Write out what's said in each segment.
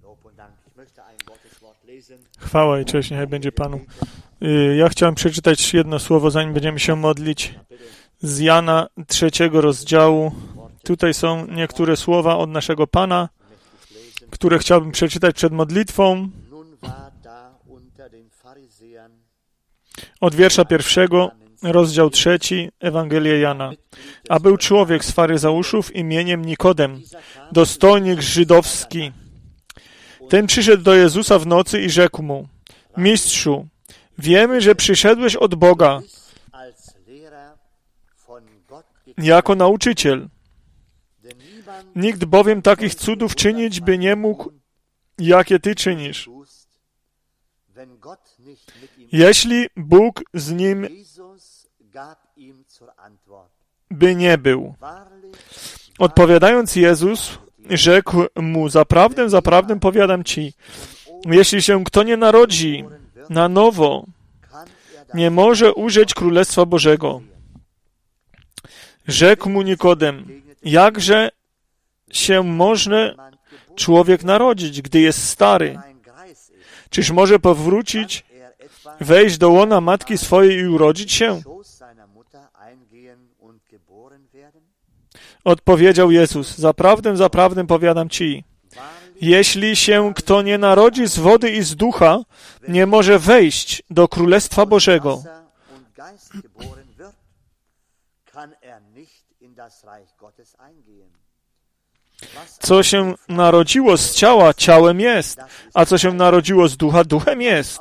Chwała i cześć, niechaj będzie Panu. Ja chciałem przeczytać jedno słowo, zanim będziemy się modlić. Z Jana 3 rozdziału. Tutaj są niektóre słowa od naszego Pana, które chciałbym przeczytać przed modlitwą. Od wiersza 1, rozdział 3, Ewangelia Jana. A był człowiek z faryzeuszów imieniem Nikodem, dostojnik żydowski. Ten przyszedł do Jezusa w nocy i rzekł mu: Mistrzu, wiemy, że przyszedłeś od Boga jako nauczyciel. Nikt bowiem takich cudów czynić by nie mógł, jakie Ty czynisz, jeśli Bóg z nim by nie był. Odpowiadając Jezus, rzekł mu: Zaprawdę, zaprawdę powiadam Ci, jeśli się kto nie narodzi na nowo, nie może ujrzeć Królestwa Bożego. Rzekł mu Nikodem: Jakże się może człowiek narodzić, gdy jest stary? Czyż może powrócić, wejść do łona matki swojej i urodzić się? Odpowiedział Jezus: Zaprawdę, zaprawdę powiadam Ci, jeśli się kto nie narodzi z wody i z ducha, nie może wejść do Królestwa Bożego. Co się narodziło z ciała, ciałem jest, a co się narodziło z ducha, duchem jest.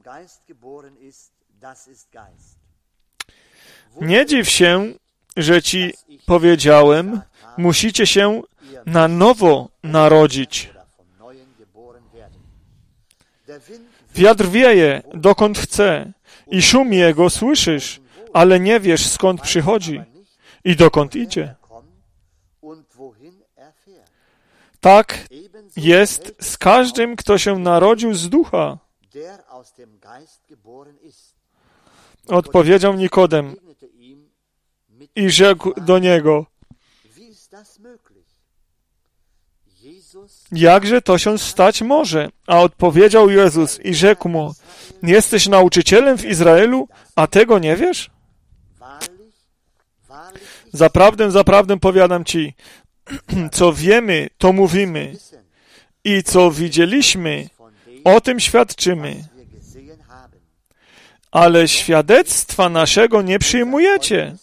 Nie dziw się, że Ci powiedziałem, musicie się na nowo narodzić. Wiatr wieje, dokąd chce, i szum jego słyszysz, ale nie wiesz, skąd przychodzi i dokąd idzie. Tak jest z każdym, kto się narodził z ducha. Odpowiedział Nikodem i rzekł do niego: Jakże to się stać może? A odpowiedział Jezus i rzekł mu: Jesteś nauczycielem w Izraelu, a tego nie wiesz? Zaprawdę, zaprawdę powiadam Ci, co wiemy, to mówimy, i co widzieliśmy, o tym świadczymy. Ale świadectwa naszego nie przyjmujecie.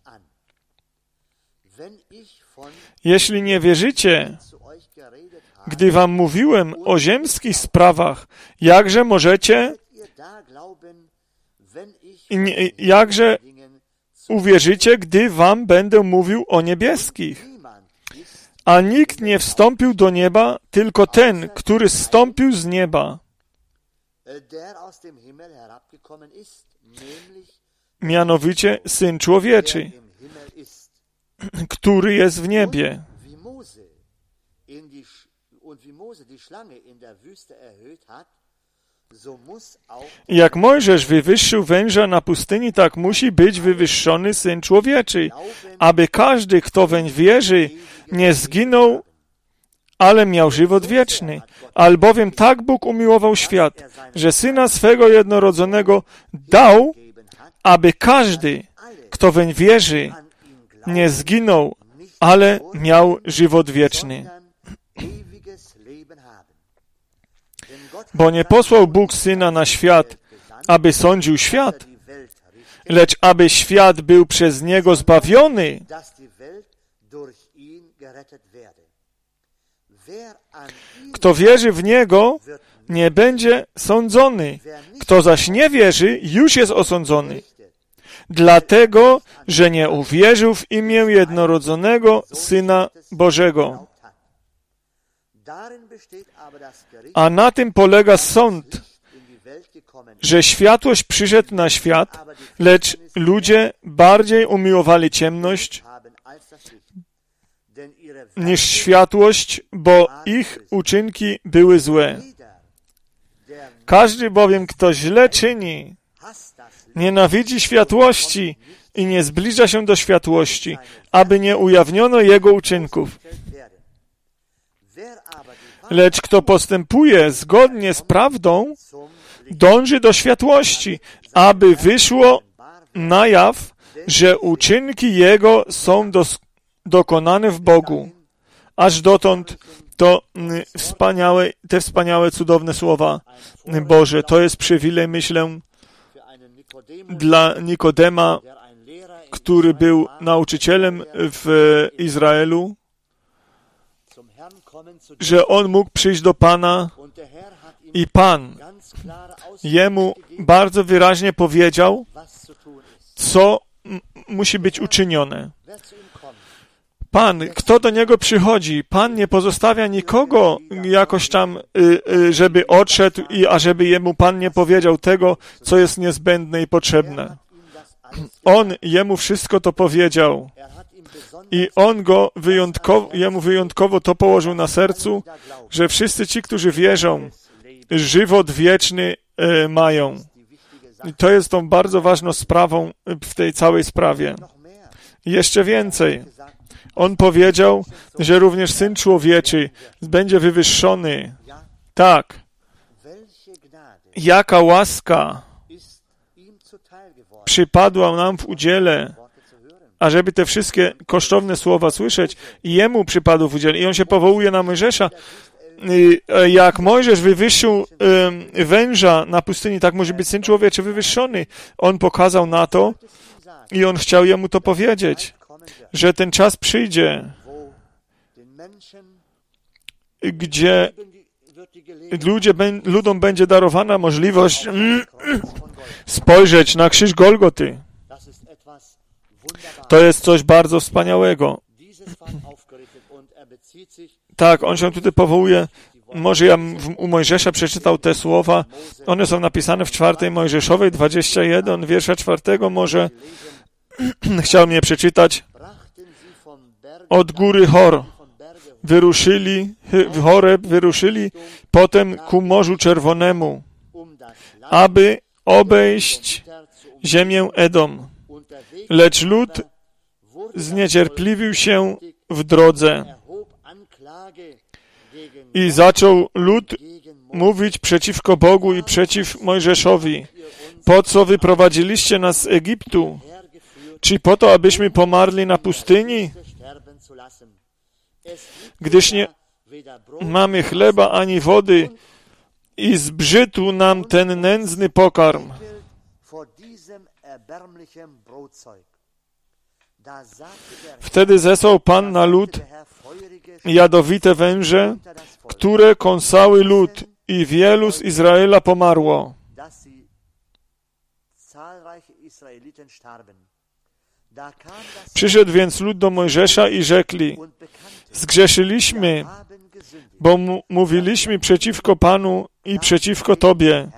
Jeśli nie wierzycie, gdy wam mówiłem o ziemskich sprawach, jakże uwierzycie, gdy wam będę mówił o niebieskich? A nikt nie wstąpił do nieba, tylko ten, który zstąpił z nieba, mianowicie Syn Człowieczy, który jest w niebie. Jak Mojżesz wywyższył węża na pustyni, tak musi być wywyższony Syn Człowieczy, aby każdy, kto weń wierzy, nie zginął, ale miał żywot wieczny. Albowiem tak Bóg umiłował świat, że Syna swego jednorodzonego dał, aby każdy, kto weń wierzy, nie zginął, ale miał żywot wieczny. Bo nie posłał Bóg Syna na świat, aby sądził świat, lecz aby świat był przez Niego zbawiony. Kto wierzy w Niego, nie będzie sądzony. Kto zaś nie wierzy, już jest osądzony. Dlatego, że nie uwierzył w imię jednorodzonego Syna Bożego. A na tym polega sąd, że światłość przyszedł na świat, lecz ludzie bardziej umiłowali ciemność niż światłość, bo ich uczynki były złe. Każdy bowiem, kto źle czyni, nienawidzi światłości i nie zbliża się do światłości, aby nie ujawniono jego uczynków. Lecz kto postępuje zgodnie z prawdą, dąży do światłości, aby wyszło na jaw, że uczynki Jego są dokonane w Bogu. Aż dotąd to te wspaniałe, cudowne słowa Boże. To jest przywilej, myślę, dla Nikodema, który był nauczycielem w Izraelu, że on mógł przyjść do Pana i Pan jemu bardzo wyraźnie powiedział, co musi być uczynione. Pan, kto do niego przychodzi, Pan nie pozostawia nikogo jakoś tam, żeby odszedł, ażeby jemu Pan nie powiedział tego, co jest niezbędne i potrzebne. On jemu wszystko to powiedział i on jemu wyjątkowo to położył na sercu, że wszyscy ci, którzy wierzą, żywot wieczny mają. I to jest tą bardzo ważną sprawą w tej całej sprawie. Jeszcze więcej. On powiedział, że również Syn Człowieczy będzie wywyższony. Tak. Jaka łaska przypadła nam w udziale, ażeby te wszystkie kosztowne słowa słyszeć. I jemu przypadł w udziale. I on się powołuje na Mojżesza. Jak Mojżesz wywyższył węża na pustyni, tak może być Syn Człowieczy wywyższony. On pokazał na to i on chciał jemu to powiedzieć, że ten czas przyjdzie, gdzie ludom będzie darowana możliwość spojrzeć na krzyż Golgoty. To jest coś bardzo wspaniałego. Tak, on się tutaj powołuje. Może ja u Mojżesza przeczytał te słowa. One są napisane w 4 Mojżeszowej, 21, wiersza 4. Może chciał mnie przeczytać. Od góry Hor wyruszyli, potem ku Morzu Czerwonemu, aby obejść ziemię Edom. Lecz lud zniecierpliwił się w drodze i zaczął lud mówić przeciwko Bogu i przeciw Mojżeszowi. Po co wyprowadziliście nas z Egiptu? Czy po to, abyśmy pomarli na pustyni? Gdyż nie mamy chleba ani wody i zbrzydł nam ten nędzny pokarm. Wtedy zesłał Pan na lud jadowite węże, które kąsały lud i wielu z Izraela pomarło. Przyszedł więc lud do Mojżesza i rzekli: zgrzeszyliśmy, bo mówiliśmy przeciwko Panu i przeciwko Tobie.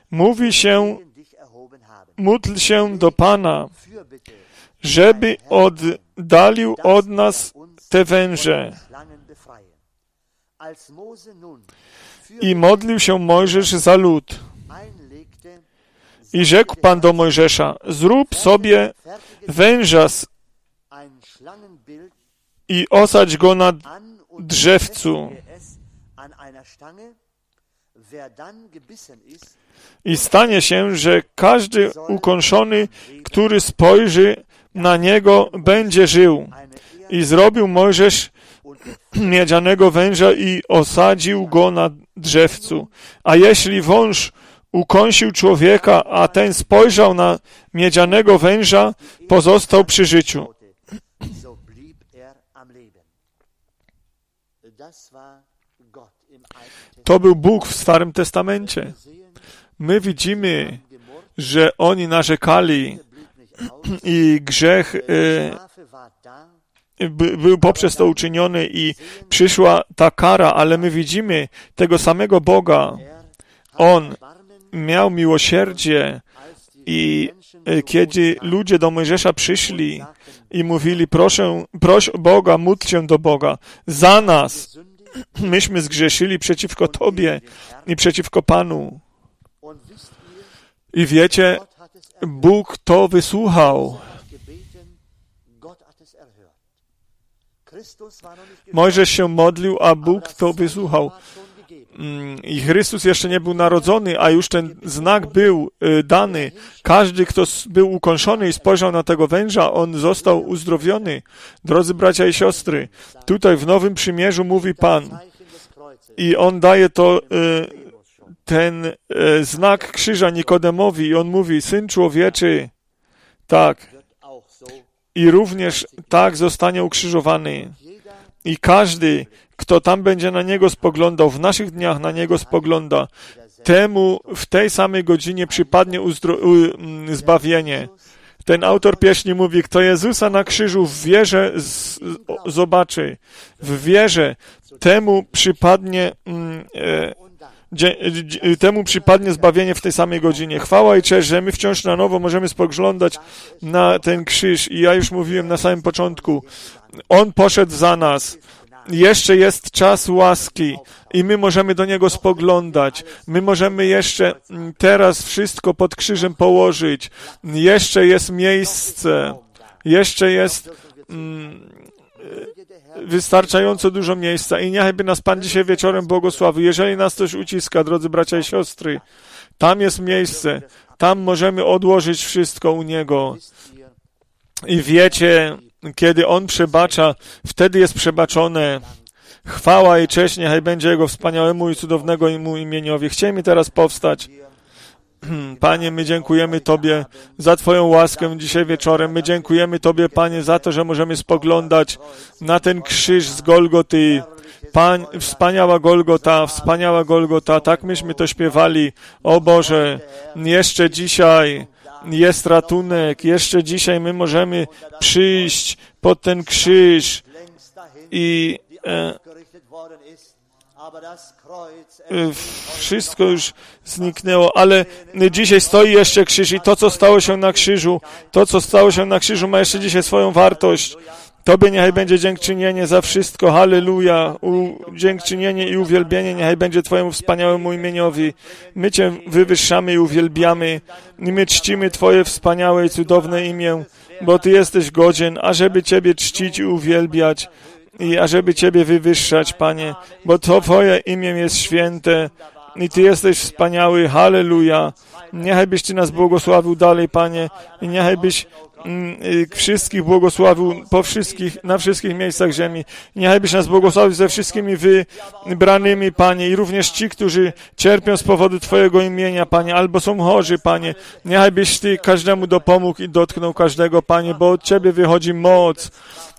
Módl się do Pana, żeby oddalił od nas te węże. I modlił się Mojżesz za lud. I rzekł Pan do Mojżesza: zrób sobie węża i osadź go na drzewcu. I stanie się, że każdy ukąszony, który spojrzy na niego, będzie żył. I zrobił Mojżesz miedzianego węża i osadził go na drzewcu. A jeśli wąż ukąsił człowieka, a ten spojrzał na miedzianego węża, pozostał przy życiu. To był Bóg w Starym Testamencie. My widzimy, że oni narzekali i grzech był poprzez to uczyniony i przyszła ta kara, ale my widzimy tego samego Boga. On miał miłosierdzie i kiedy ludzie do Mojżesza przyszli i mówili: proś Boga, módl się do Boga za nas. Myśmy zgrzeszyli przeciwko Tobie i przeciwko Panu. I wiecie, Bóg to wysłuchał. Mojżesz się modlił, a Bóg to wysłuchał. I Chrystus jeszcze nie był narodzony, a już ten znak był dany. Każdy, kto był ukąszony i spojrzał na tego węża, on został uzdrowiony. Drodzy bracia i siostry, tutaj w Nowym Przymierzu mówi Pan i on daje to ten znak krzyża Nikodemowi i on mówi, Syn Człowieczy, tak, i również tak zostanie ukrzyżowany. I każdy, kto tam będzie na Niego spoglądał, w naszych dniach na Niego spogląda, temu w tej samej godzinie przypadnie zbawienie. Ten autor pieśni mówi, kto Jezusa na krzyżu w wierze zobaczy, w wierze, temu przypadnie zbawienie w tej samej godzinie. Chwała i cześć, że my wciąż na nowo możemy spoglądać na ten krzyż. I ja już mówiłem na samym początku, On poszedł za nas. Jeszcze jest czas łaski i my możemy do Niego spoglądać. My możemy jeszcze teraz wszystko pod krzyżem położyć. Jeszcze jest miejsce. Jeszcze jest wystarczająco dużo miejsca i niechaj by nas Pan dzisiaj wieczorem błogosławił. Jeżeli nas coś uciska, drodzy bracia i siostry, tam jest miejsce. Tam możemy odłożyć wszystko u Niego. I wiecie, kiedy On przebacza, wtedy jest przebaczone. Chwała i cześć niechaj będzie Jego wspaniałemu i cudownemu Mu imieniowi. Chcielibyśmy teraz powstać. Panie, my dziękujemy Tobie za Twoją łaskę dzisiaj wieczorem. My dziękujemy Tobie, Panie, za to, że możemy spoglądać na ten krzyż z Golgoty. Wspaniała Golgota, tak myśmy to śpiewali. O Boże, jeszcze dzisiaj jest ratunek, jeszcze dzisiaj my możemy przyjść pod ten krzyż i wszystko już zniknęło, ale dzisiaj stoi jeszcze krzyż i to, co stało się na krzyżu, ma jeszcze dzisiaj swoją wartość. Tobie niechaj będzie dziękczynienie za wszystko, halleluja, dziękczynienie i uwielbienie niechaj będzie Twojemu wspaniałemu imieniowi. My Cię wywyższamy i uwielbiamy i my czcimy Twoje wspaniałe i cudowne imię, bo Ty jesteś godzien, ażeby Ciebie czcić i uwielbiać i ażeby Ciebie wywyższać, Panie, bo to Twoje imię jest święte i Ty jesteś wspaniały, halleluja. Niechaj byś Ty nas błogosławił dalej, Panie, i niechaj byś wszystkich błogosławił na wszystkich miejscach ziemi. Niechaj byś nas błogosławił ze wszystkimi wybranymi, Panie, i również ci, którzy cierpią z powodu Twojego imienia, Panie, albo są chorzy, Panie. Niechaj byś Ty każdemu dopomógł i dotknął każdego, Panie, bo od Ciebie wychodzi moc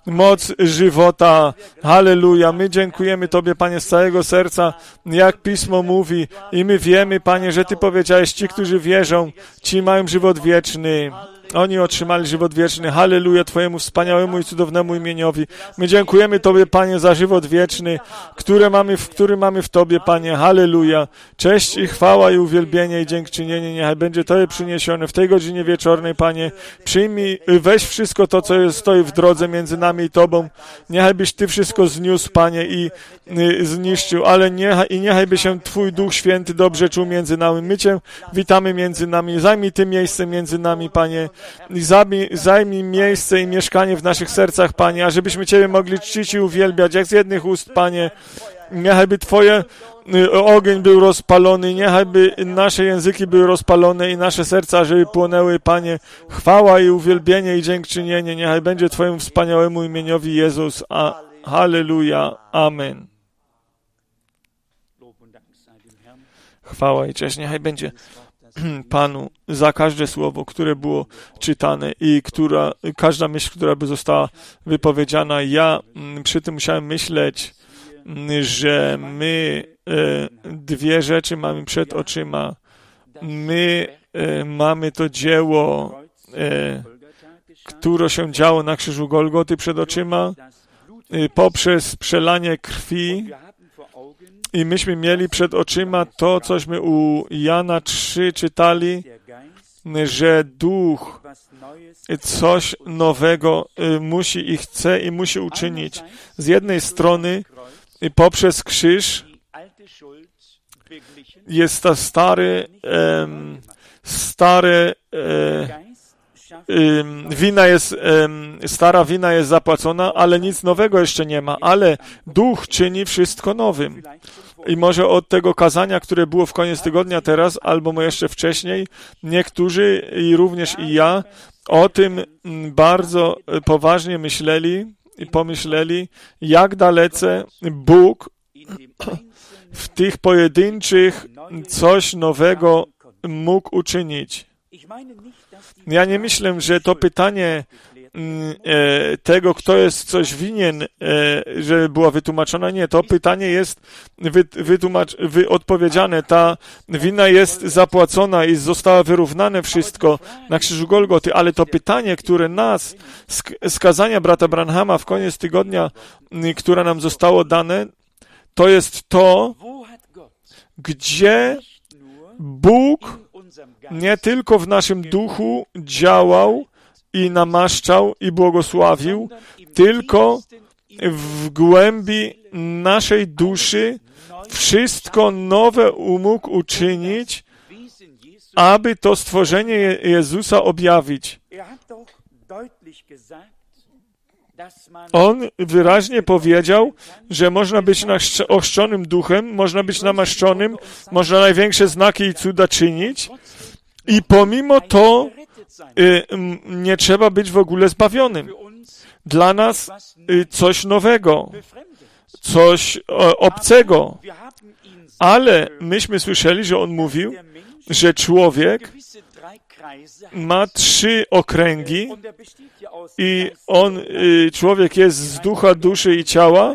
żywota. Halleluja. My dziękujemy Tobie, Panie, z całego serca, jak Pismo mówi i my wiemy, Panie, że Ty powiedziałeś, ci, którzy wierzą, ci mają żywot wieczny. Oni otrzymali żywot wieczny. Halleluja Twojemu wspaniałemu i cudownemu imieniowi. My dziękujemy Tobie, Panie, za żywot wieczny, który mamy w Tobie, Panie. Halleluja. Cześć i chwała i uwielbienie i dziękczynienie niechaj będzie Tobie przyniesione w tej godzinie wieczornej, Panie. Przyjmij, weź wszystko to, co stoi w drodze między nami i Tobą. Niechaj byś Ty wszystko zniósł, Panie, i zniszczył, ale niechaj by się Twój Duch Święty dobrze czuł między nami. My Cię witamy między nami. Zajmij Ty miejsce między nami, Panie. I zajmij miejsce i mieszkanie w naszych sercach, Panie, ażebyśmy Ciebie mogli czcić i uwielbiać, jak z jednych ust, Panie. Niechaj by Twoje ogień był rozpalony, niechaj by nasze języki były rozpalone i nasze serca, żeby płonęły, Panie. Chwała i uwielbienie i dziękczynienie, niechaj będzie Twojemu wspaniałemu imieniowi Jezus. Halleluja. Amen. Chwała i cześć, niechaj będzie Panu za każde słowo, które było czytane i każda myśl, która by została wypowiedziana. Ja przy tym musiałem myśleć, że my dwie rzeczy mamy przed oczyma. My mamy to dzieło, które się działo na krzyżu Golgoty przed oczyma poprzez przelanie krwi. I myśmy mieli przed oczyma to, cośmy u Jana 3 czytali, że Duch coś nowego musi i chce i musi uczynić. Z jednej strony poprzez krzyż jest ta stara wina jest zapłacona, ale nic nowego jeszcze nie ma, ale Duch czyni wszystko nowym. I może od tego kazania, które było w koniec tygodnia teraz, albo jeszcze wcześniej, niektórzy i również i ja o tym bardzo poważnie myśleli i pomyśleli, jak dalece Bóg w tych pojedynczych coś nowego mógł uczynić. Ja nie myślę, że to pytanie tego, kto jest coś winien, że była wytłumaczona. Nie, to pytanie jest odpowiedziane. Ta wina jest zapłacona i została wyrównane wszystko na krzyżu Golgoty, ale to pytanie, które nas, z kazania brata Branhama w koniec tygodnia, które nam zostało dane, to jest to, gdzie Bóg nie tylko w naszym duchu działał i namaszczał i błogosławił, tylko w głębi naszej duszy wszystko nowe mógł uczynić, aby to stworzenie Jezusa objawić. On wyraźnie powiedział, że można być ochrzczonym duchem, można być namaszczonym, można największe znaki i cuda czynić i pomimo to nie trzeba być w ogóle zbawionym. Dla nas coś nowego, coś obcego. Ale myśmy słyszeli, że on mówił, że człowiek ma 3 okręgi i człowiek jest z ducha, duszy i ciała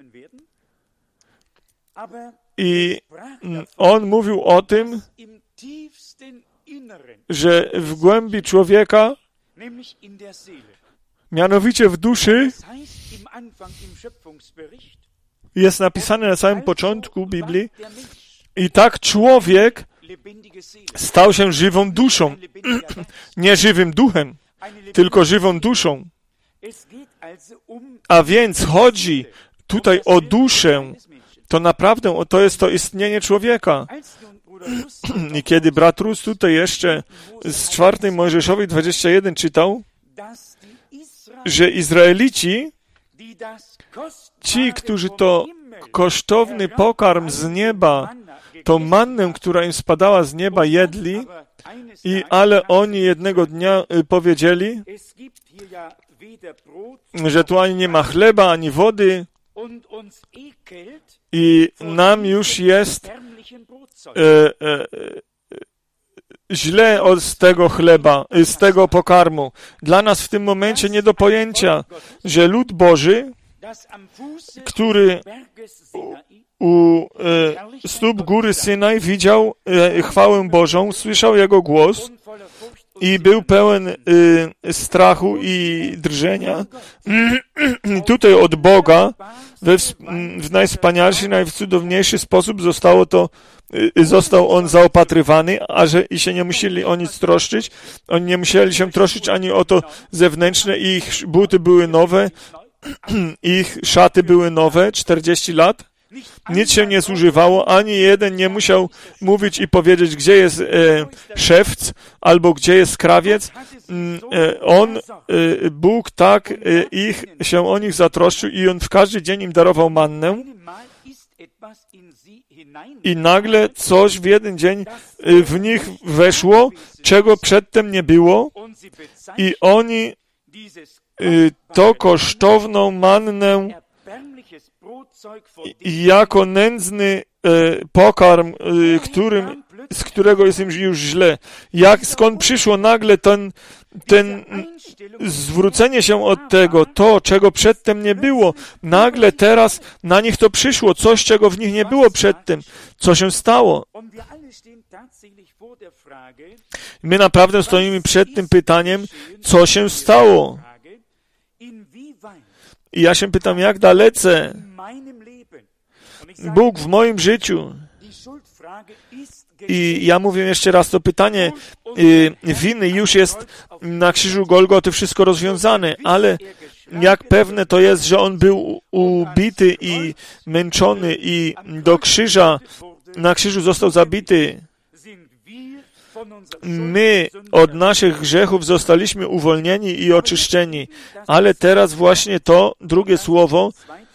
i on mówił o tym, że w głębi człowieka, mianowicie w duszy, jest napisane na samym początku Biblii, i tak człowiek stał się żywą duszą, nie żywym duchem, tylko żywą duszą. A więc chodzi tutaj o duszę, to naprawdę to jest to istnienie człowieka. I kiedy brat Rus tutaj jeszcze z 4 Mojżeszowi 21 czytał, że Izraelici, ci, którzy to kosztowny pokarm z nieba, tą mannę, która im spadała z nieba, jedli, ale oni jednego dnia powiedzieli, że tu ani nie ma chleba, ani wody i nam już jest źle z tego chleba, z tego pokarmu. Dla nas w tym momencie nie do pojęcia, że lud Boży, który u stóp góry Synaj widział chwałę Bożą, słyszał Jego głos i był pełen strachu i drżenia. I tutaj od Boga w najwspanialszy, najcudowniejszy sposób został on zaopatrywany, i się nie musieli o nic troszczyć. Oni nie musieli się troszczyć ani o to zewnętrzne. Ich buty były nowe, ich szaty były nowe, 40 lat. Nic się nie zużywało, ani jeden nie musiał mówić i powiedzieć, gdzie jest szewc, albo gdzie jest krawiec. Bóg tak się o nich zatroszczył i on w każdy dzień im darował mannę. I nagle coś w jeden dzień w nich weszło, czego przedtem nie było, i oni to kosztowną mannę jako nędzny pokarm, z którego jest im już źle. Skąd przyszło nagle ten zwrócenie się od tego, to, czego przedtem nie było. Nagle teraz na nich to przyszło, coś, czego w nich nie było przedtem. Co się stało? My naprawdę stoimy przed tym pytaniem, co się stało. I ja się pytam, jak dalece Bóg w moim życiu. I ja mówię jeszcze raz, to pytanie winy już jest na krzyżu Golgoty wszystko rozwiązane, ale jak pewne to jest, że On był ubity i męczony i na krzyżu został zabity. my od naszych grzechów zostaliśmy uwolnieni i oczyszczeni. Ale teraz właśnie to drugie słowo,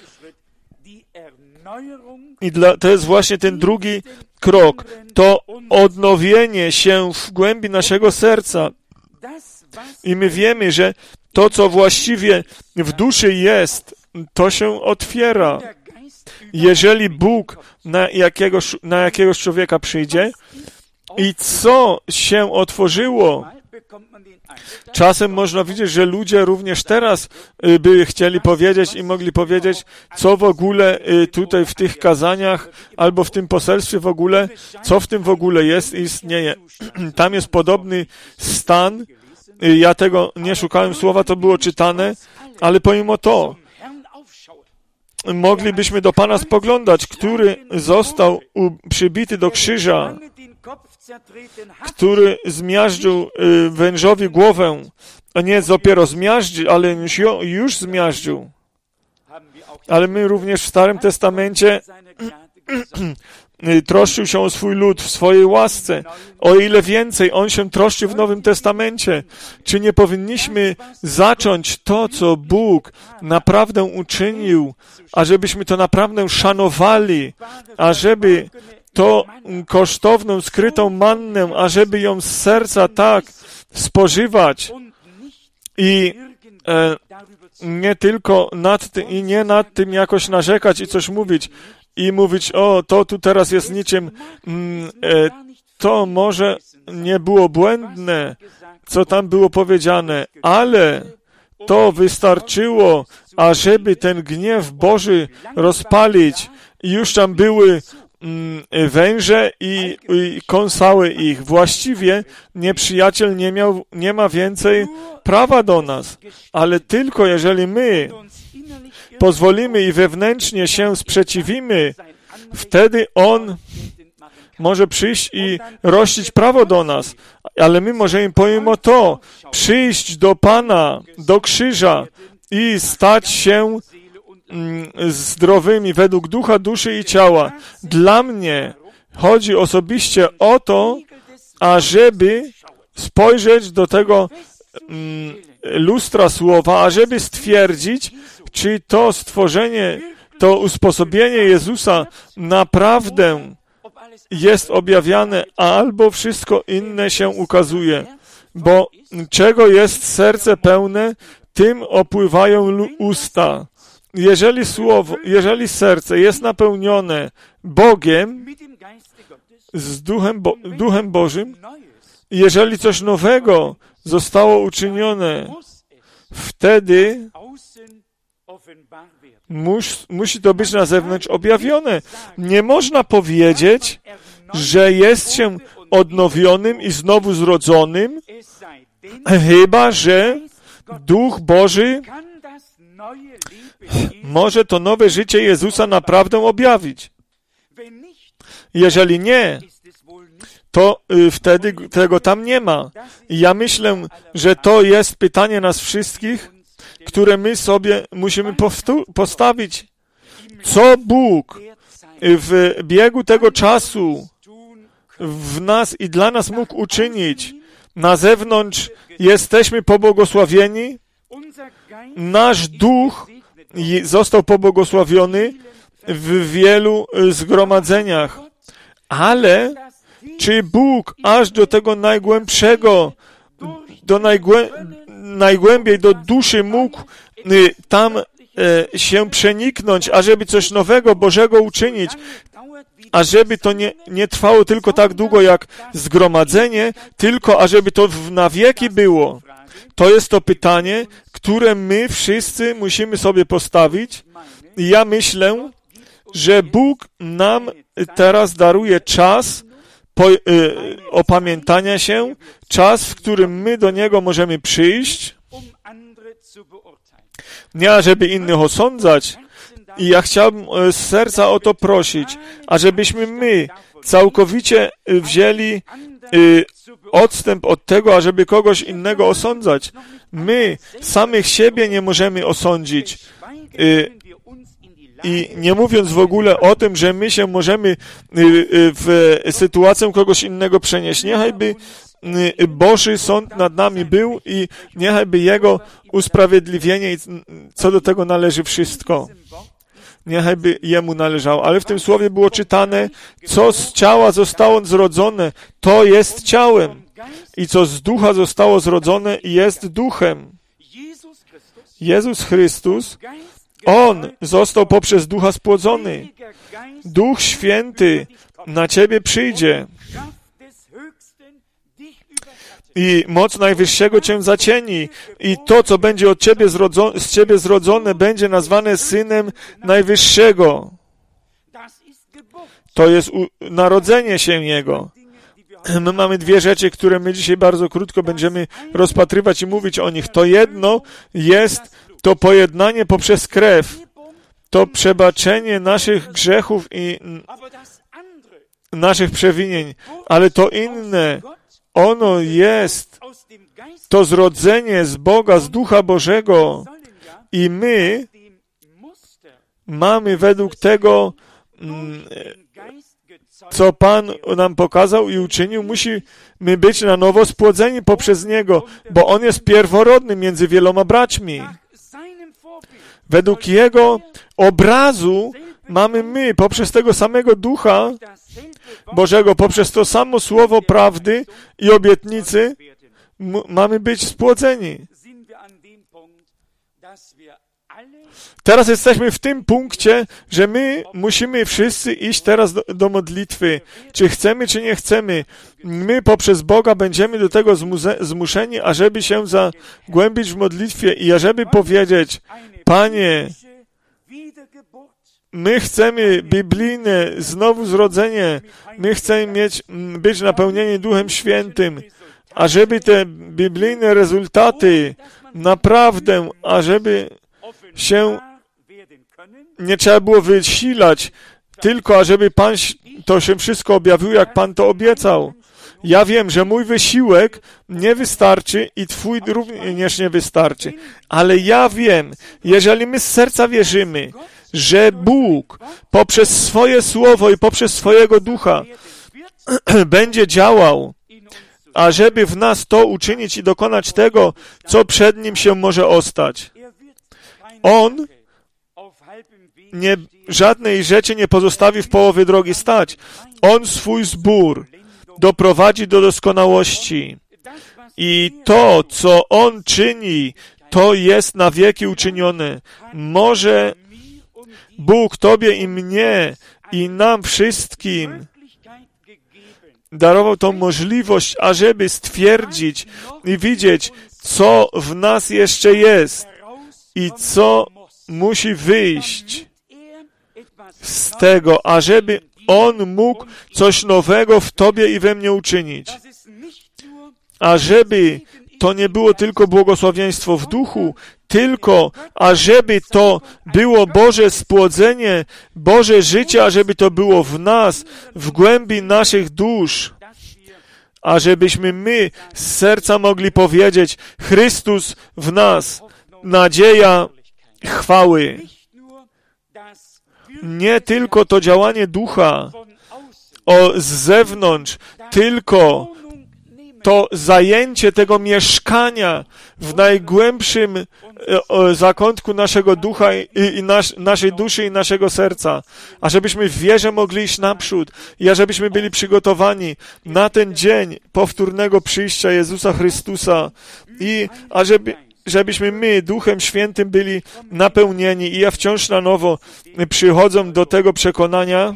to jest właśnie ten drugi krok, to odnowienie się w głębi naszego serca. I my wiemy, że to, co właściwie w duszy jest, to się otwiera. Jeżeli Bóg na jakiegoś człowieka przyjdzie i co się otworzyło, czasem można widzieć, że ludzie również teraz by chcieli powiedzieć i mogli powiedzieć, co w ogóle tutaj w tych kazaniach albo w tym poselstwie w ogóle, co w tym w ogóle jest i istnieje. Tam jest podobny stan. Ja tego nie szukałem słowa, to było czytane, ale pomimo to moglibyśmy do Pana spoglądać, który został przybity do krzyża, który zmiażdżył wężowi głowę, a nie dopiero zmiażdżył, ale już zmiażdżył. Ale my również w Starym Testamencie troszczył się o swój lud w swojej łasce. O ile więcej On się troszczy w Nowym Testamencie. Czy nie powinniśmy zacząć to, co Bóg naprawdę uczynił, ażebyśmy to naprawdę szanowali, ażeby to kosztowną, skrytą mannę, ażeby ją z serca tak spożywać i nie tylko nad tym jakoś narzekać i coś mówić i mówić, o, to tu teraz jest niczym, to może nie było błędne, co tam było powiedziane, ale to wystarczyło, ażeby ten gniew Boży rozpalić i już tam były węże i kąsały ich. Właściwie nieprzyjaciel nie ma więcej prawa do nas, ale tylko jeżeli my pozwolimy i wewnętrznie się sprzeciwimy, wtedy On może przyjść i rościć prawo do nas, ale my możemy pomimo to przyjść do Pana, do krzyża i stać się zdrowymi według ducha, duszy i ciała. Dla mnie chodzi osobiście o to, ażeby spojrzeć do tego lustra słowa, ażeby stwierdzić, czy to stworzenie, to usposobienie Jezusa naprawdę jest objawiane, albo wszystko inne się ukazuje. Bo czego jest serce pełne, tym opływają usta. Jeżeli serce jest napełnione Bogiem, z Duchem Bożym, jeżeli coś nowego zostało uczynione, wtedy musi to być na zewnątrz objawione. Nie można powiedzieć, że jest się odnowionym i znowu zrodzonym, chyba że Duch Boży może to nowe życie Jezusa naprawdę objawić. Jeżeli nie, to wtedy tego tam nie ma. I ja myślę, że to jest pytanie nas wszystkich, które my sobie musimy postawić. Co Bóg w biegu tego czasu w nas i dla nas mógł uczynić? Na zewnątrz jesteśmy pobłogosławieni, nasz duch został pobłogosławiony w wielu zgromadzeniach, ale czy Bóg aż do tego najgłębszego, najgłębiej do duszy mógł tam się przeniknąć, ażeby coś nowego, Bożego uczynić, ażeby to nie trwało tylko tak długo jak zgromadzenie, tylko ażeby to na wieki było? To jest to pytanie, które my wszyscy musimy sobie postawić. I ja myślę, że Bóg nam teraz daruje czas opamiętania się, czas, w którym my do Niego możemy przyjść, nie ażeby innych osądzać. I ja chciałbym z serca o to prosić, ażebyśmy my całkowicie wzięli odstęp od tego, ażeby kogoś innego osądzać. My samych siebie nie możemy osądzić. I nie mówiąc w ogóle o tym, że my się możemy w sytuację kogoś innego przenieść. Niechajby Boży sąd nad nami był i niechajby Jego usprawiedliwienie i co do tego należy wszystko. Niechajby Jemu należało. Ale w tym słowie było czytane, co z ciała zostało zrodzone, to jest ciałem. I co z ducha zostało zrodzone, jest duchem. Jezus Chrystus, On został poprzez ducha spłodzony. Duch Święty na ciebie przyjdzie. I moc Najwyższego cię zacieni. I to, co będzie od ciebie z ciebie zrodzone, będzie nazwane Synem Najwyższego. To jest narodzenie się Jego. My mamy dwie rzeczy, które my dzisiaj bardzo krótko będziemy rozpatrywać i mówić o nich. To jedno jest to pojednanie poprzez krew. To przebaczenie naszych grzechów i naszych przewinień. Ale to inne, ono jest to zrodzenie z Boga, z Ducha Bożego. I my mamy według tego, co Pan nam pokazał i uczynił, musimy być na nowo spłodzeni poprzez Niego, bo On jest pierworodny między wieloma braćmi. Według Jego obrazu mamy my, poprzez tego samego Ducha Bożego, poprzez to samo słowo prawdy i obietnicy, mamy być spłodzeni. Teraz jesteśmy w tym punkcie, że my musimy wszyscy iść teraz do modlitwy. Czy chcemy, czy nie chcemy. My poprzez Boga będziemy do tego zmuszeni, ażeby się zagłębić w modlitwie i ażeby powiedzieć, Panie, my chcemy biblijne znowu zrodzenie, my chcemy być napełnieni Duchem Świętym, ażeby te biblijne rezultaty naprawdę, ażeby się nie trzeba było wysilać, tylko ażeby Pan to się wszystko objawił, jak Pan to obiecał. Ja wiem, że mój wysiłek nie wystarczy i Twój również nie wystarczy. Ale ja wiem, jeżeli my z serca wierzymy, że Bóg poprzez swoje Słowo i poprzez swojego Ducha będzie działał, ażeby w nas to uczynić i dokonać tego, co przed Nim się może ostać. On żadnej rzeczy nie pozostawi w połowie drogi stać. On swój zbór doprowadzi do doskonałości. I to, co On czyni, to jest na wieki uczynione. Może Bóg Tobie i mnie i nam wszystkim darował tą możliwość, ażeby stwierdzić i widzieć, co w nas jeszcze jest i co musi wyjść z tego, ażeby On mógł coś nowego w Tobie i we mnie uczynić. Ażeby to nie było tylko błogosławieństwo w duchu, tylko ażeby to było Boże spłodzenie, Boże życie, ażeby to było w nas, w głębi naszych dusz, ażebyśmy my z serca mogli powiedzieć, Chrystus w nas, nadzieja chwały. Nie tylko to działanie ducha z zewnątrz, tylko to zajęcie tego mieszkania w najgłębszym zakątku naszego ducha i naszej duszy i naszego serca, ażebyśmy w wierze mogli iść naprzód i ażebyśmy byli przygotowani na ten dzień powtórnego przyjścia Jezusa Chrystusa i żebyśmy my Duchem Świętym byli napełnieni i ja wciąż na nowo przychodzę do tego przekonania,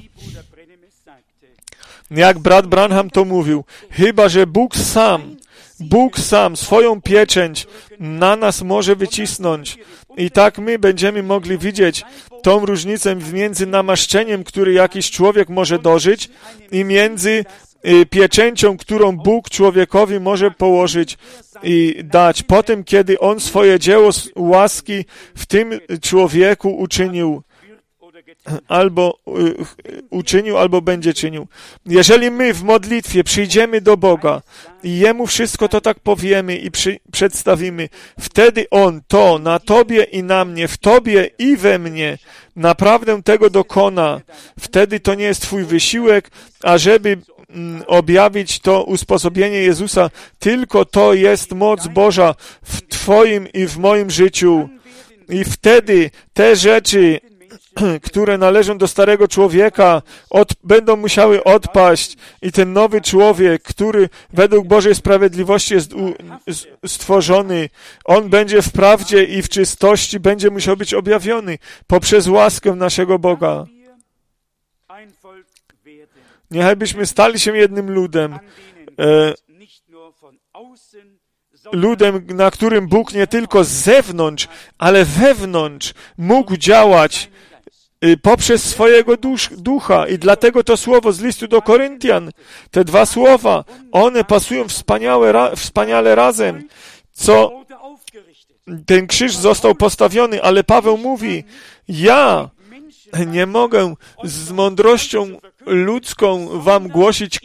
jak brat Branham to mówił, chyba że Bóg sam swoją pieczęć na nas może wycisnąć i tak my będziemy mogli widzieć tą różnicę między namaszczeniem, który jakiś człowiek może dożyć i między pieczęcią, którą Bóg człowiekowi może położyć i dać po tym, kiedy On swoje dzieło łaski w tym człowieku uczynił albo uczynił, albo będzie czynił. Jeżeli my w modlitwie przyjdziemy do Boga i Jemu wszystko to tak powiemy i przedstawimy, wtedy On to na Tobie i na mnie, w Tobie i we mnie naprawdę tego dokona. Wtedy to nie jest Twój wysiłek, ażeby objawić to usposobienie Jezusa, tylko to jest moc Boża w Twoim i w moim życiu. I wtedy te rzeczy, które należą do starego człowieka, będą musiały odpaść i ten nowy człowiek, który według Bożej sprawiedliwości jest stworzony, on będzie w prawdzie i w czystości, będzie musiał być objawiony poprzez łaskę naszego Boga. Niechajbyśmy stali się jednym ludem, ludem, na którym Bóg nie tylko z zewnątrz, ale wewnątrz mógł działać poprzez swojego ducha. I dlatego to słowo z listu do Koryntian, te dwa słowa, one pasują wspaniale razem, co ten krzyż został postawiony, ale Paweł mówi, ja nie mogę z mądrością ludzką wam głosić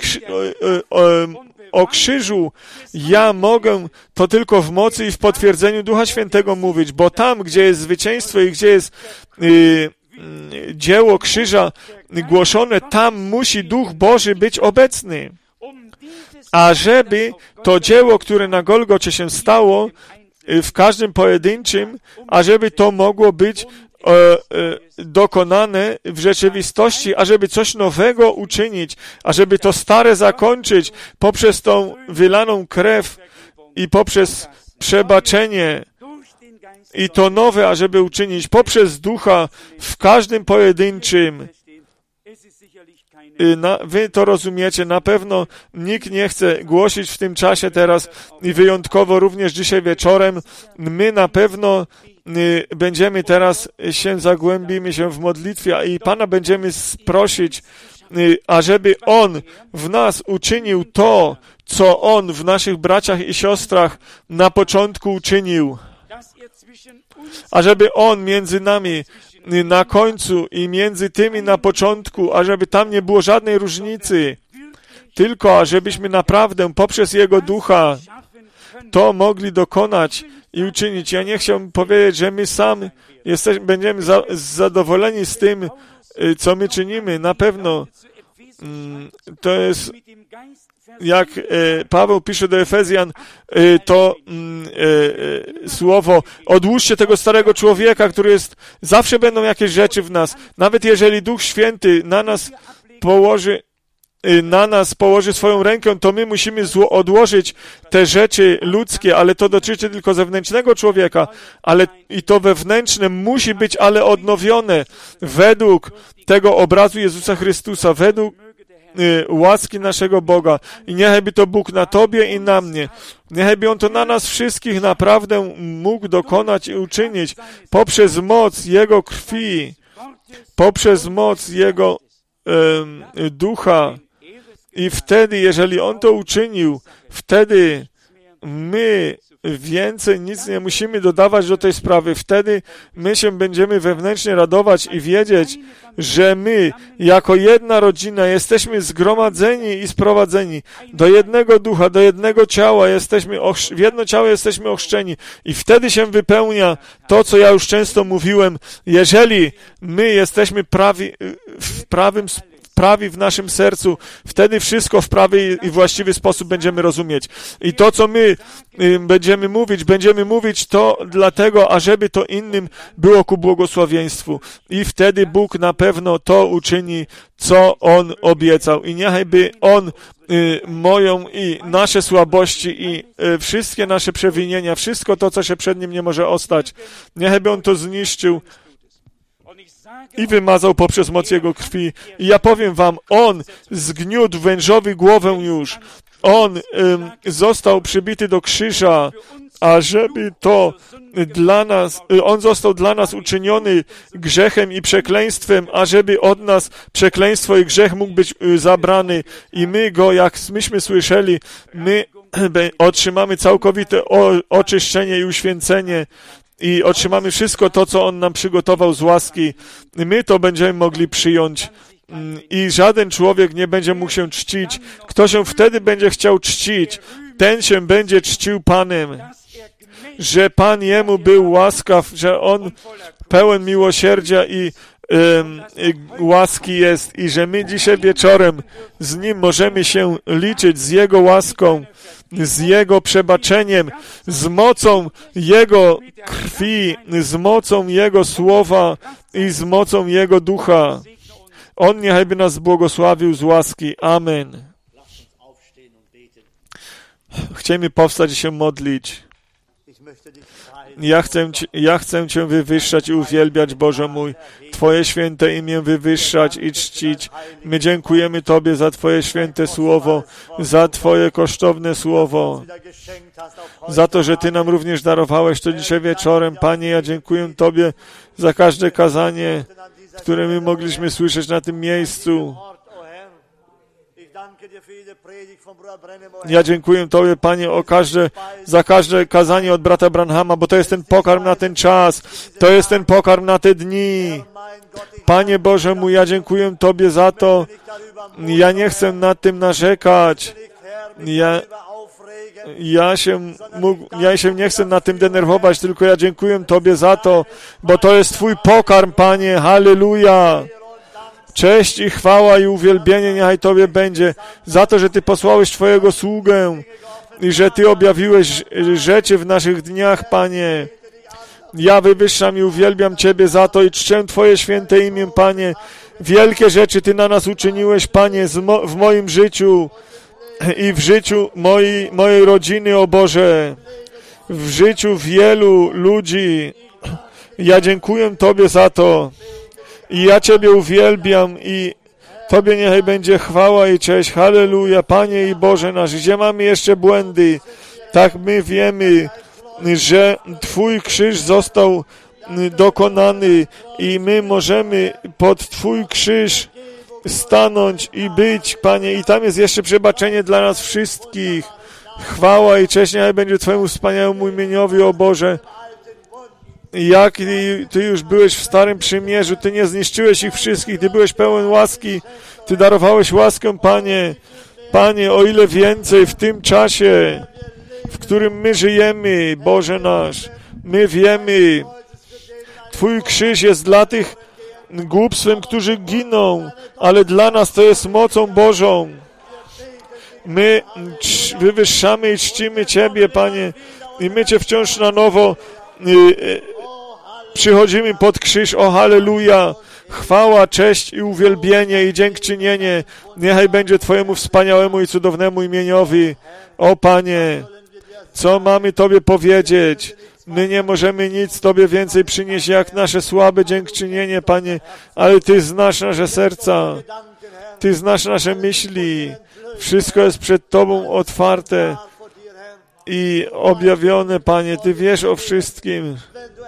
o krzyżu. Ja mogę to tylko w mocy i w potwierdzeniu Ducha Świętego mówić, bo tam, gdzie jest zwycięstwo i gdzie jest dzieło krzyża głoszone, tam musi Duch Boży być obecny. A żeby to dzieło, które na Golgocie się stało, w każdym pojedynczym, ażeby to mogło być dokonane w rzeczywistości, ażeby coś nowego uczynić, ażeby to stare zakończyć poprzez tą wylaną krew i poprzez przebaczenie i to nowe, ażeby uczynić poprzez Ducha w każdym pojedynczym. Wy to rozumiecie, na pewno nikt nie chce głosić w tym czasie teraz i wyjątkowo również dzisiaj wieczorem. My na pewno będziemy teraz zagłębimy się w modlitwie i Pana będziemy prosić, ażeby On w nas uczynił to, co On w naszych braciach i siostrach na początku uczynił. Ażeby On między nami na końcu i między tymi na początku, ażeby tam nie było żadnej różnicy, tylko ażebyśmy naprawdę poprzez Jego Ducha to mogli dokonać i uczynić. Ja nie chciałbym powiedzieć, że my sami będziemy zadowoleni z tym, co my czynimy. Na pewno to jest, jak Paweł pisze do Efezjan, to słowo, odłóżcie tego starego człowieka, który jest, zawsze będą jakieś rzeczy w nas. Nawet jeżeli Duch Święty na nas położy swoją rękę, to my musimy odłożyć te rzeczy ludzkie, ale to dotyczy tylko zewnętrznego człowieka, ale i to wewnętrzne musi być ale odnowione według tego obrazu Jezusa Chrystusa, według łaski naszego Boga. I niechaj to Bóg na Tobie i na mnie, niechaj On to na nas wszystkich naprawdę mógł dokonać i uczynić poprzez moc Jego krwi, poprzez moc Jego Ducha. I wtedy, jeżeli On to uczynił, wtedy my więcej nic nie musimy dodawać do tej sprawy. Wtedy my się będziemy wewnętrznie radować i wiedzieć, że my jako jedna rodzina jesteśmy zgromadzeni i sprowadzeni do jednego ducha, do jednego ciała, w jedno ciało jesteśmy ochrzczeni i wtedy się wypełnia to, co ja już często mówiłem. Jeżeli my jesteśmy prawi w naszym sercu, wtedy wszystko w prawy i właściwy sposób będziemy rozumieć. I to, co my będziemy mówić to dlatego, ażeby to innym było ku błogosławieństwu. I wtedy Bóg na pewno to uczyni, co On obiecał. I niechajby On moją i nasze słabości i wszystkie nasze przewinienia, wszystko to, co się przed Nim nie może ostać, niechajby On to zniszczył i wymazał poprzez moc Jego krwi. I ja powiem wam, On zgniótł wężowi głowę już. On został przybity do krzyża, ażeby to dla nas, On został dla nas uczyniony grzechem i przekleństwem, ażeby od nas przekleństwo i grzech mógł być zabrany. I my Go, jak myśmy słyszeli, my otrzymamy całkowite oczyszczenie i uświęcenie. i otrzymamy wszystko to, co On nam przygotował z łaski. My to będziemy mogli przyjąć i żaden człowiek nie będzie mógł się czcić. Kto się wtedy będzie chciał czcić, ten się będzie czcił Panem, że Pan jemu był łaskaw, że On pełen miłosierdzia i łaski jest i że my dzisiaj wieczorem z Nim możemy się liczyć, z Jego łaską, z Jego przebaczeniem, z mocą Jego krwi, z mocą Jego słowa i z mocą Jego ducha. On niechaj by nas błogosławił z łaski. Amen. Chcemy powstać i się modlić. Ja chcę Cię wywyższać i uwielbiać, Boże mój, Twoje święte imię wywyższać i czcić. My dziękujemy Tobie za Twoje święte słowo, za Twoje kosztowne słowo, za to, że Ty nam również darowałeś to dzisiaj wieczorem. Panie, ja dziękuję Tobie za każde kazanie, które my mogliśmy słyszeć na tym miejscu. Ja dziękuję Tobie, Panie, za każde kazanie od brata Branhama, bo to jest ten pokarm na ten czas, to jest ten pokarm na te dni. Panie Boże mój, ja dziękuję Tobie za to. Ja nie chcę nad tym narzekać. Ja się nie chcę nad tym denerwować, tylko ja dziękuję Tobie za to, bo to jest Twój pokarm, Panie. Halleluja. Cześć i chwała i uwielbienie niechaj Tobie będzie za to, że Ty posłałeś Twojego sługę i że Ty objawiłeś rzeczy w naszych dniach, Panie. Ja wywyższam i uwielbiam Ciebie za to i czczę Twoje święte imię, Panie. Wielkie rzeczy Ty na nas uczyniłeś, Panie, w moim życiu i w życiu mojej rodziny, o Boże. W życiu wielu ludzi. Ja dziękuję Tobie za to. I ja Ciebie uwielbiam i Tobie niechaj będzie chwała i cześć. Halleluja, Panie i Boże nasz. Gdzie mamy jeszcze błędy? Tak my wiemy, że Twój krzyż został dokonany i my możemy pod Twój krzyż stanąć i być, Panie. I tam jest jeszcze przebaczenie dla nas wszystkich. Chwała i cześć niechaj będzie Twojemu wspaniałemu imieniowi, o Boże. Jak Ty już byłeś w Starym Przymierzu, Ty nie zniszczyłeś ich wszystkich, Ty byłeś pełen łaski, Ty darowałeś łaskę, Panie. Panie, o ile więcej w tym czasie, w którym my żyjemy, Boże nasz, my wiemy, Twój krzyż jest dla tych głupstwem, którzy giną, ale dla nas to jest mocą Bożą. My wywyższamy i czcimy Ciebie, Panie, i my Cię wciąż na nowo przychodzimy pod krzyż, o halleluja, chwała, cześć i uwielbienie i dziękczynienie, niechaj będzie Twojemu wspaniałemu i cudownemu imieniowi, o Panie, co mamy Tobie powiedzieć? My nie możemy nic Tobie więcej przynieść, jak nasze słabe dziękczynienie, Panie, ale Ty znasz nasze serca, Ty znasz nasze myśli, wszystko jest przed Tobą otwarte i objawione, Panie, Ty wiesz o wszystkim.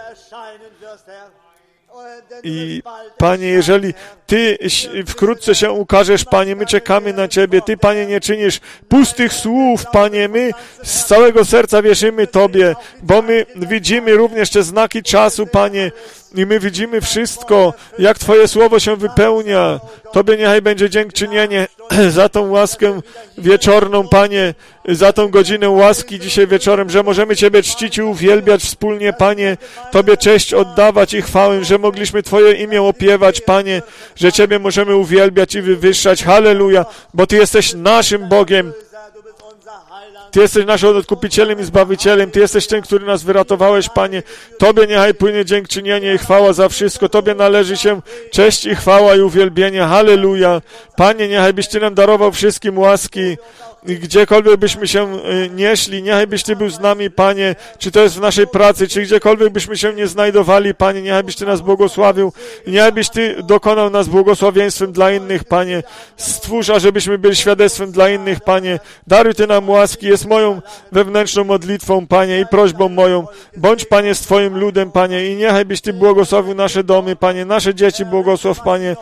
I Panie, jeżeli Ty wkrótce się ukażesz, Panie, my czekamy na Ciebie. Ty, Panie, nie czynisz pustych słów, Panie. My z całego serca wierzymy Tobie, bo my widzimy również te znaki czasu, Panie, i my widzimy wszystko, jak Twoje słowo się wypełnia. Tobie niechaj będzie dziękczynienie za tą łaskę wieczorną, Panie, za tą godzinę łaski dzisiaj wieczorem, że możemy Ciebie czcić i uwielbiać wspólnie, Panie, Tobie cześć oddawać i chwałę, że mogliśmy Twoje imię opiewać, Panie, że Ciebie możemy uwielbiać i wywyższać. Halleluja, bo Ty jesteś naszym Bogiem. Ty jesteś naszym odkupicielem i zbawicielem. Ty jesteś ten, który nas wyratowałeś, Panie. Tobie niechaj płynie dziękczynienie i chwała za wszystko. Tobie należy się cześć i chwała i uwielbienie. Halleluja. Panie, niechaj byś Ty nam darował wszystkim łaski. I gdziekolwiek byśmy się nie szli, niechaj byś Ty był z nami, Panie, czy to jest w naszej pracy, czy gdziekolwiek byśmy się nie znajdowali, Panie, niechaj byś Ty nas błogosławił i niechaj byś Ty dokonał nas błogosławieństwem dla innych, Panie. Stwórz, ażebyśmy byli świadectwem dla innych, Panie. Daruj Ty nam łaski, jest moją wewnętrzną modlitwą, Panie, i prośbą moją. Bądź, Panie, z Twoim ludem, Panie, i niechaj byś Ty błogosławił nasze domy, Panie, nasze dzieci błogosław, Panie.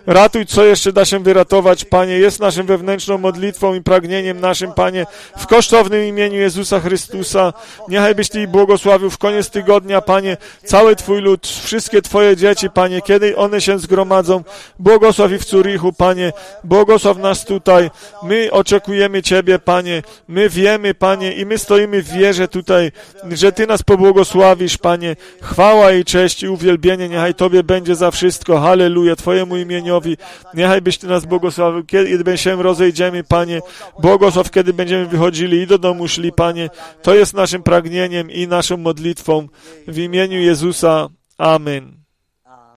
Ratuj, co jeszcze da się wyratować, Panie. Jest naszą wewnętrzną modlitwą i pragnieniem naszym, Panie, w kosztownym imieniu Jezusa Chrystusa. Niechaj byś Ty błogosławił w koniec tygodnia, Panie, cały Twój lud, wszystkie Twoje dzieci, Panie, kiedy one się zgromadzą. Błogosław ich w Zurichu, Panie. Błogosław nas tutaj. My oczekujemy Ciebie, Panie. My wiemy, Panie, i my stoimy w wierze tutaj, że Ty nas pobłogosławisz, Panie. Chwała i cześć i uwielbienie niechaj Tobie będzie za wszystko. Halleluja, Twojemu imieniowi. Niechaj byś Ty nas błogosławił, kiedy się rozejdziemy, Panie. Błogosław, kiedy będziemy wychodzili i do domu szli, Panie. To jest naszym pragnieniem i naszą modlitwą. W imieniu Jezusa. Amen.